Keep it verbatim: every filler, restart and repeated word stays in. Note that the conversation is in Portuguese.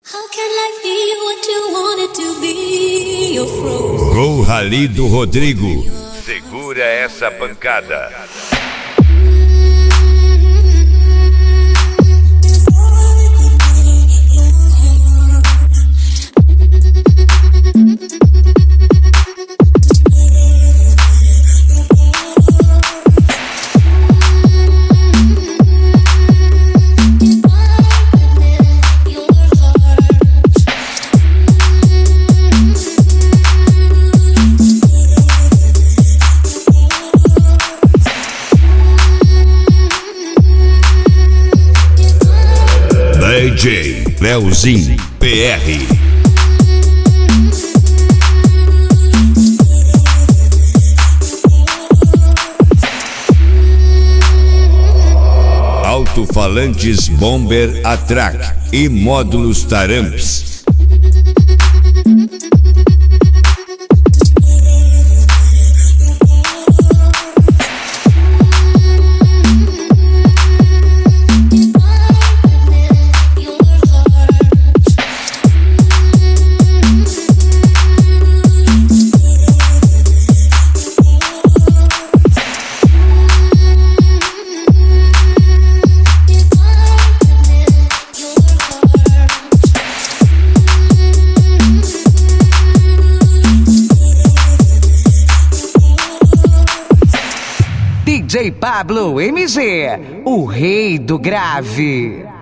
How can life be what you want it to be? You're frozen. Gol Rally do Rodrigo. Segura essa pancada. D J Leozinho P R. Alto-falantes Bomber Atrac e módulos Taramps. D J Pablo M G, o rei do grave.